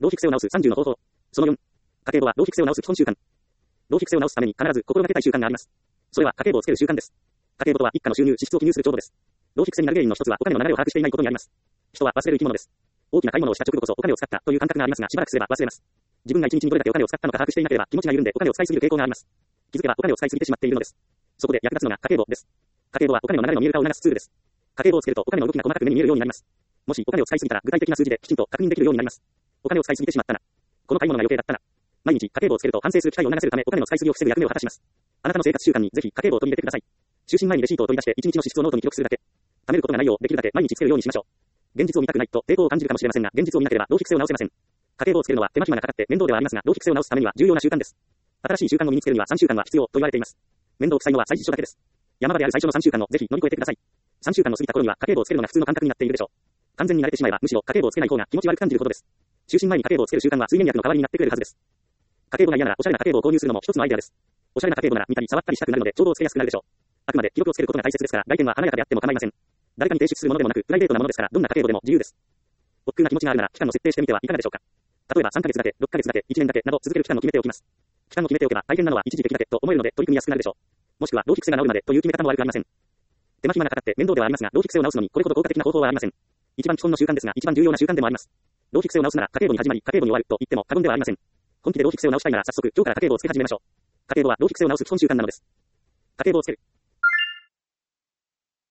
浪費癖を直す30の方法。その4。家計簿は浪費癖を直す基本習慣。浪費癖を直すために必ず心がけたい習慣があります。それは家計簿をつける習慣です。家計簿とは一家の収入、支出を記入する帳簿です。浪費癖になる原因の一つはお金の流れを把握していないことにあります。人は忘れる生き物です。大きな買い物をした直後こそお金を使ったという感覚がありますが、しばらくすれば忘れます。自分が一日にどれだけお金を使ったのか把握していなければ気持ちが緩んでお金を使いすぎる傾向があります。気づけばお金を使いすぎてしまっているのです。そこで役立つのが家計簿です。家計簿はお金の流れの見える化を促すツールです。家計簿をつけるとお金の動きが細かく目に見えるようになります。もしお金を使いすぎたら具体的な数字できちんと確認できるようになります。お金を使いすぎてしまったな。この買い物が余計だったな。毎日家計簿をつけると反省する機会を促せるためお金の使いすぎを防ぐ役目を果たします。あなたの生活習慣にぜひ家計簿を取り入れてください。就寝前にレシートを取り出して一日の支出をノートに記録するだけ。貯めることがないようできるだけ毎日つけるようにしましょう。現実を見たくないと抵抗を感じるかもしれませんが、現実を見なければ浪費癖を直せません。家計簿をつけるのは手間暇がかかって面倒ではありますが、浪費癖を直すためには重要な習慣です。新しい習慣を身につけるには3週間は必要と言われています。面倒くさいのは最初だけです。山場である最初の3週間をぜひ乗り越えてください。3週間の過ぎた頃には家計簿をつけるのが普通の感覚になっているでしょう。完全に慣れてしまえばむしろ家計簿をつけない方が気持ち悪く感じるほどです。就寝前に家計簿をつける習慣は睡眠薬の代わりになってくれるはずです。家計簿が嫌ならおしゃれな家計簿を購入するのも一つのアイデアです。おしゃれな家計簿なら見たり触ったりしたくなるので帳簿をつけやすくなるでしょう。あくまで記録をつけることが大切ですから外見は華やかであっても構いません。誰かに提出するものでもなくプライベートなものですからどんな家計簿でも自由です。億劫な気持ちがあるなら期間を設定してみてはいかがでしょうか。例えば3ヶ月だけ、6ヶ月だけ、1年だけなど続ける期間を決めておきます。期間を決めておけば大変なのは一時的だけと思えるので取り組みやすくなるでしょう。もしくは浪費癖が治るまでという決め方も悪くありません。手間暇がかかって面倒ではありますが浪費癖を直すのにこれほど効果的な方法はありません。一番基本の習慣ですが一番重要な習慣でもあります。浪費癖を直すなら家計簿に始まり家計簿に終わると言っても過言ではありません。本気で浪費癖を直したいなら早速今日から家計簿をつけ始めましょう。家計簿は浪費癖を直す基本習慣なのです。家計簿をつける。